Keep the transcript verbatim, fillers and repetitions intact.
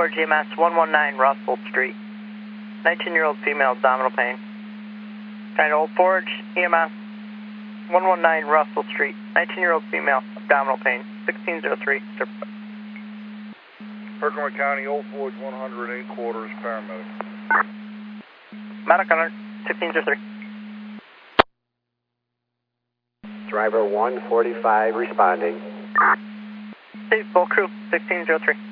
Forge E M S, one one nine Russell Street. nineteen-year-old female, abdominal pain. Kind Old Forge E M S, one one nine Russell Street. nineteen-year-old female, abdominal pain. sixteen oh three. Herkimer County, Old Forge, one hundred eight quarters, paramedic. Medic on sixteen oh three. Driver one forty-five responding. Hey, full crew, sixteen oh three.